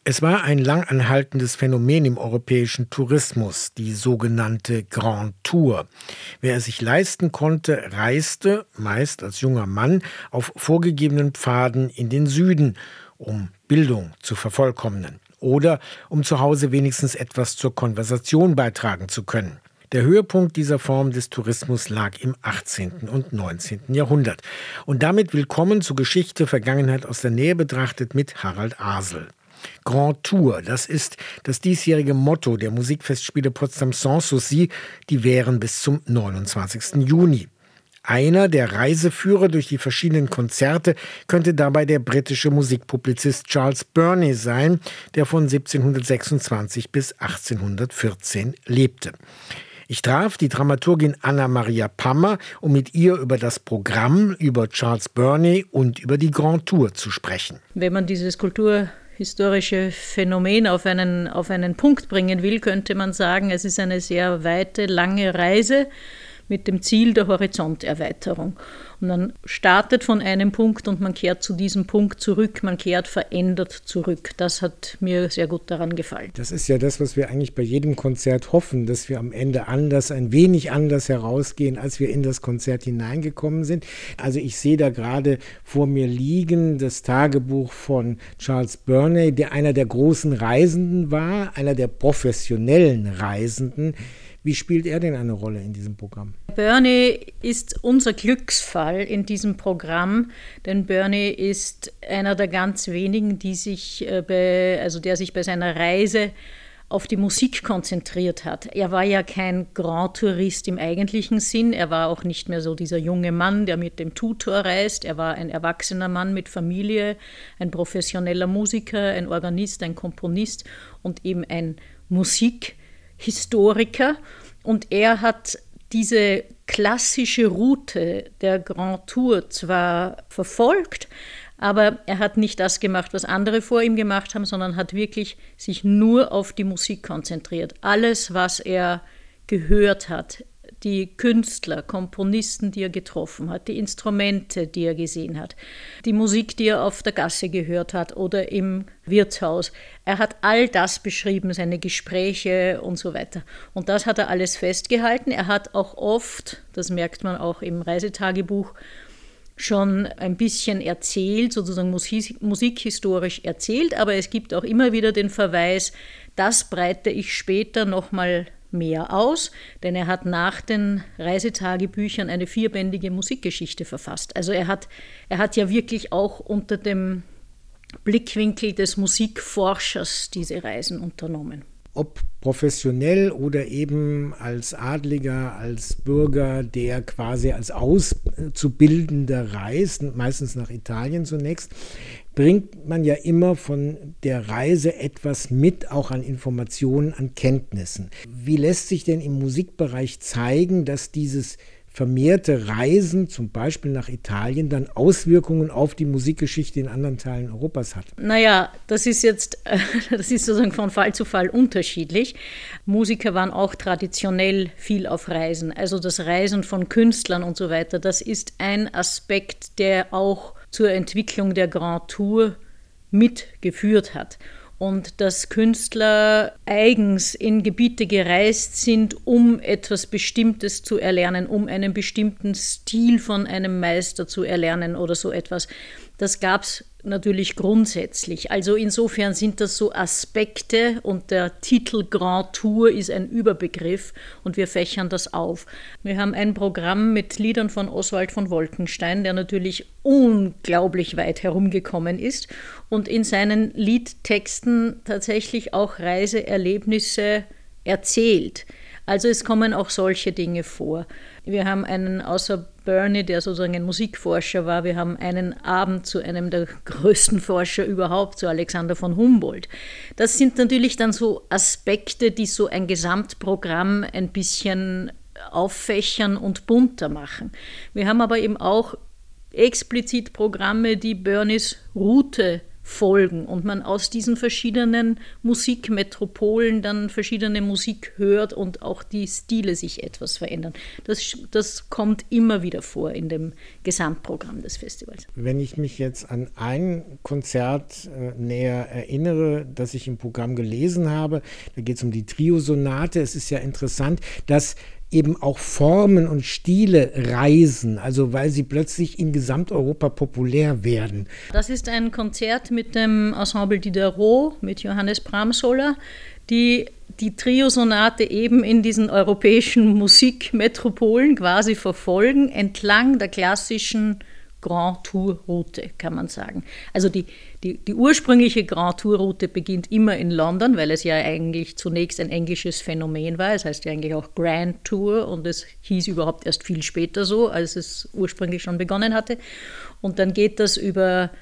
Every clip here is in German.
Es war ein lang anhaltendes Phänomen im europäischen Tourismus, die sogenannte Grand Tour. Wer es sich leisten konnte, reiste, meist als junger Mann, auf vorgegebenen Pfaden in den Süden, um Bildung zu vervollkommnen oder um zu Hause wenigstens etwas zur Konversation beitragen zu können. Der Höhepunkt dieser Form des Tourismus lag im 18. und 19. Jahrhundert. Und damit willkommen zu Geschichte, Vergangenheit aus der Nähe betrachtet mit Harald Asel. Grand Tour, das ist das diesjährige Motto der Musikfestspiele Potsdam Sans Souci, die wären bis zum 29. Juni. Einer der Reiseführer durch die verschiedenen Konzerte könnte dabei der britische Musikpublizist Charles Burney sein, der von 1726 bis 1814 lebte. Ich traf die Dramaturgin Anna-Maria Pammer, um mit ihr über das Programm, über Charles Burney und über die Grand Tour zu sprechen. Wenn man dieses kulturhistorische Phänomen auf einen Punkt bringen will, könnte man sagen, es ist eine sehr weite, lange Reise mit dem Ziel der Horizonterweiterung. Und man startet von einem Punkt und man kehrt zu diesem Punkt zurück, man kehrt verändert zurück. Das hat mir sehr gut daran gefallen. Das ist ja das, was wir eigentlich bei jedem Konzert hoffen, dass wir am Ende ein wenig anders herausgehen, als wir in das Konzert hineingekommen sind. Also ich sehe da gerade vor mir liegen das Tagebuch von Charles Burney, der einer der großen Reisenden war, einer der professionellen Reisenden. Wie spielt er denn eine Rolle in diesem Programm? Burney ist unser Glücksfall in diesem Programm, denn Burney ist einer der ganz wenigen, der sich bei seiner Reise auf die Musik konzentriert hat. Er war ja kein Grand Tourist im eigentlichen Sinn, er war auch nicht mehr so dieser junge Mann, der mit dem Tutor reist, er war ein erwachsener Mann mit Familie, ein professioneller Musiker, ein Organist, ein Komponist und eben ein Musikhistoriker. Und er hat diese klassische Route der Grand Tour zwar verfolgt, aber er hat nicht das gemacht, was andere vor ihm gemacht haben, sondern hat wirklich sich nur auf die Musik konzentriert. Alles, was er gehört hat, die Künstler, Komponisten, die er getroffen hat, die Instrumente, die er gesehen hat, die Musik, die er auf der Gasse gehört hat oder im Wirtshaus. Er hat all das beschrieben, seine Gespräche und so weiter. Und das hat er alles festgehalten. Er hat auch oft, das merkt man auch im Reisetagebuch, schon ein bisschen erzählt, sozusagen musikhistorisch erzählt, aber es gibt auch immer wieder den Verweis, das breite ich später nochmal mehr aus, denn er hat nach den Reisetagebüchern eine 4-bändige Musikgeschichte verfasst. Also er hat ja wirklich auch unter dem Blickwinkel des Musikforschers diese Reisen unternommen. Ob professionell oder eben als Adliger, als Bürger, der quasi als Auszubildender reist, meistens nach Italien zunächst, bringt man ja immer von der Reise etwas mit, auch an Informationen, an Kenntnissen. Wie lässt sich denn im Musikbereich zeigen, dass dieses vermehrte Reisen, zum Beispiel nach Italien, dann Auswirkungen auf die Musikgeschichte in anderen Teilen Europas hat? Naja, das ist sozusagen von Fall zu Fall unterschiedlich. Musiker waren auch traditionell viel auf Reisen. Also das Reisen von Künstlern und so weiter, das ist ein Aspekt, der auch zur Entwicklung der Grand Tour mitgeführt hat. Und dass Künstler eigens in Gebiete gereist sind, um etwas Bestimmtes zu erlernen, um einen bestimmten Stil von einem Meister zu erlernen oder so etwas. Das gab es natürlich grundsätzlich. Also insofern sind das so Aspekte und der Titel Grand Tour ist ein Überbegriff und wir fächern das auf. Wir haben ein Programm mit Liedern von Oswald von Wolkenstein, der natürlich unglaublich weit herumgekommen ist und in seinen Liedtexten tatsächlich auch Reiseerlebnisse erzählt. Also es kommen auch solche Dinge vor. Wir haben einen, außer Burney, der sozusagen ein Musikforscher war, wir haben einen Abend zu einem der größten Forscher überhaupt, zu Alexander von Humboldt. Das sind natürlich dann so Aspekte, die so ein Gesamtprogramm ein bisschen auffächern und bunter machen. Wir haben aber eben auch explizit Programme, die Burneys Route folgen und man aus diesen verschiedenen Musikmetropolen dann verschiedene Musik hört und auch die Stile sich etwas verändern. Das kommt immer wieder vor in dem Gesamtprogramm des Festivals. Wenn ich mich jetzt an ein Konzert näher erinnere, das ich im Programm gelesen habe, da geht es um die Trio-Sonate. Es ist ja interessant, dass eben auch Formen und Stile reisen, also weil sie plötzlich in Gesamteuropa populär werden. Das ist ein Konzert mit dem Ensemble Diderot, mit Johannes Bramsoller, die Trio-Sonate eben in diesen europäischen Musikmetropolen quasi verfolgen, entlang der klassischen Grand Tour-Route, kann man sagen. Also die ursprüngliche Grand Tour-Route beginnt immer in London, weil es ja eigentlich zunächst ein englisches Phänomen war. Es heißt ja eigentlich auch Grand Tour und es hieß überhaupt erst viel später so, als es ursprünglich schon begonnen hatte. Und dann geht das über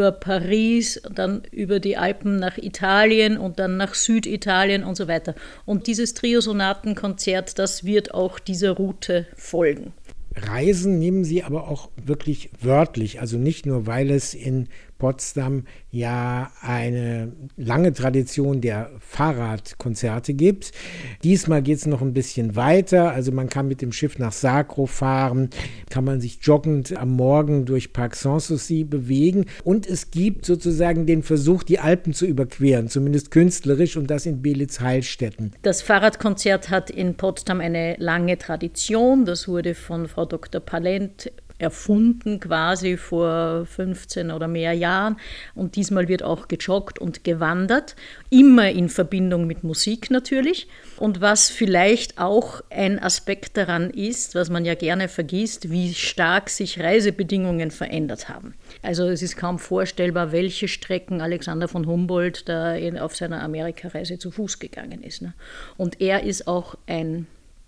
Paris, dann über die Alpen nach Italien und dann nach Süditalien und so weiter. Und dieses Trio-Sonaten-Konzert, das wird auch dieser Route folgen. Reisen nehmen Sie aber auch wirklich wörtlich, also nicht nur, weil es in Potsdam ja eine lange Tradition der Fahrradkonzerte gibt. Diesmal geht es noch ein bisschen weiter, also man kann mit dem Schiff nach Sacro fahren, kann man sich joggend am Morgen durch Parc Sanssouci bewegen und es gibt sozusagen den Versuch, die Alpen zu überqueren, zumindest künstlerisch, und das in Belitz-Heilstätten. Das Fahrradkonzert hat in Potsdam eine lange Tradition, das wurde von Frau Dr. Palent erfunden quasi vor 15 oder mehr Jahren und diesmal wird auch gejoggt und gewandert, immer in Verbindung mit Musik natürlich. Und was vielleicht auch ein Aspekt daran ist, was man ja gerne vergisst, wie stark sich Reisebedingungen verändert haben. Also es ist kaum vorstellbar, welche Strecken Alexander von Humboldt da auf seiner Amerikareise zu Fuß gegangen ist. Und er ist auch ein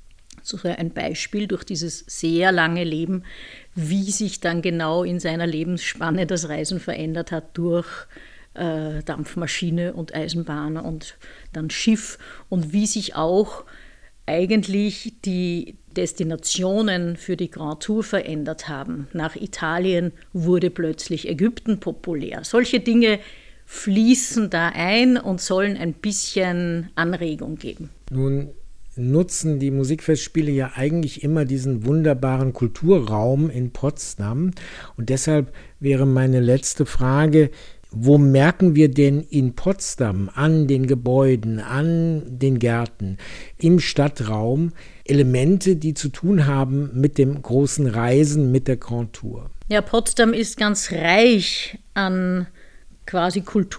Beispiel durch dieses sehr lange Leben, wie sich dann genau in seiner Lebensspanne das Reisen verändert hat durch Dampfmaschine und Eisenbahn und dann Schiff und wie sich auch eigentlich die Destinationen für die Grand Tour verändert haben. Nach Italien wurde plötzlich Ägypten populär. Solche Dinge fließen da ein und sollen ein bisschen Anregung geben. Nun nutzen die Musikfestspiele ja eigentlich immer diesen wunderbaren Kulturraum in Potsdam. Und deshalb wäre meine letzte Frage, wo merken wir denn in Potsdam an den Gebäuden, an den Gärten, im Stadtraum Elemente, die zu tun haben mit dem großen Reisen, mit der Grand Tour? Ja, Potsdam ist ganz reich an quasi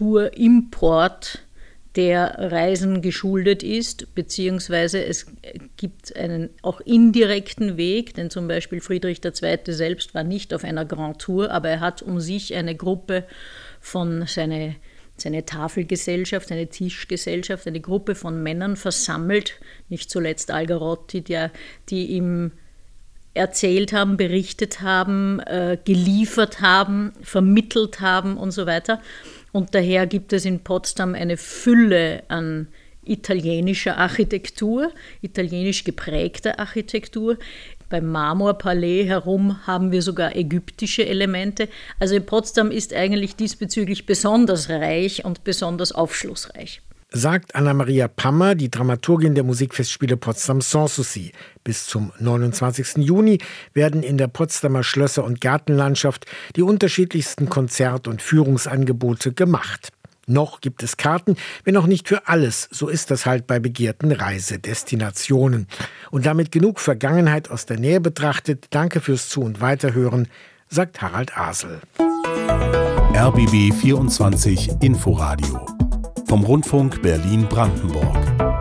Kulturimport, der Reisen geschuldet ist, beziehungsweise es gibt einen auch indirekten Weg, denn zum Beispiel Friedrich II. Selbst war nicht auf einer Grand Tour, aber er hat um sich eine Gruppe von seine Tafelgesellschaft, eine Tischgesellschaft, eine Gruppe von Männern versammelt, nicht zuletzt Algarotti, die ihm erzählt haben, berichtet haben, geliefert haben, vermittelt haben und so weiter. Und daher gibt es in Potsdam eine Fülle an italienischer Architektur, italienisch geprägter Architektur. Beim Marmorpalais herum haben wir sogar ägyptische Elemente. Also Potsdam ist eigentlich diesbezüglich besonders reich und besonders aufschlussreich. Sagt Anna-Maria Pammer, die Dramaturgin der Musikfestspiele Potsdam Sanssouci. Bis zum 29. Juni werden in der Potsdamer Schlösser- und Gartenlandschaft die unterschiedlichsten Konzert- und Führungsangebote gemacht. Noch gibt es Karten, wenn auch nicht für alles. So ist das halt bei begehrten Reisedestinationen. Und damit genug Vergangenheit aus der Nähe betrachtet. Danke fürs Zu- und Weiterhören, sagt Harald Asel. RBB 24 Inforadio vom Rundfunk Berlin-Brandenburg.